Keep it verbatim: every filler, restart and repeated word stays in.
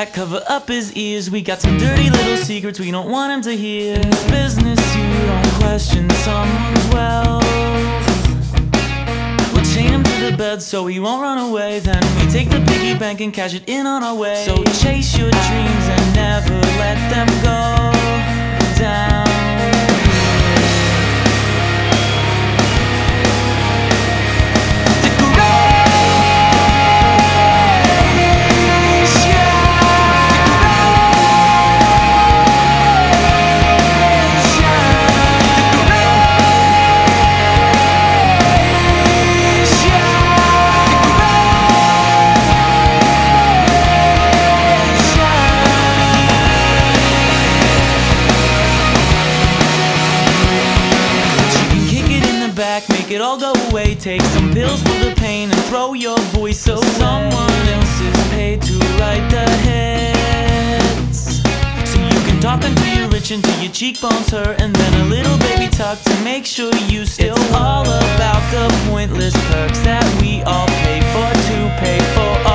back, cover up his ears. We got some dirty little secrets we don't want him to hear. In this business you don't question someone's wealth. We'll chain him to the bed so he won't run away. Then we take the piggy bank and cash it in on our way. So chase your dreams and never let them go down. Make it all go away. Take some pills for the pain and throw your voice away. Someone else is paid to write the hits, so you can talk until you're rich, until your cheekbones hurt, and then a little baby talk to make sure you still. It's all about the pointless perks that we all pay for to pay for.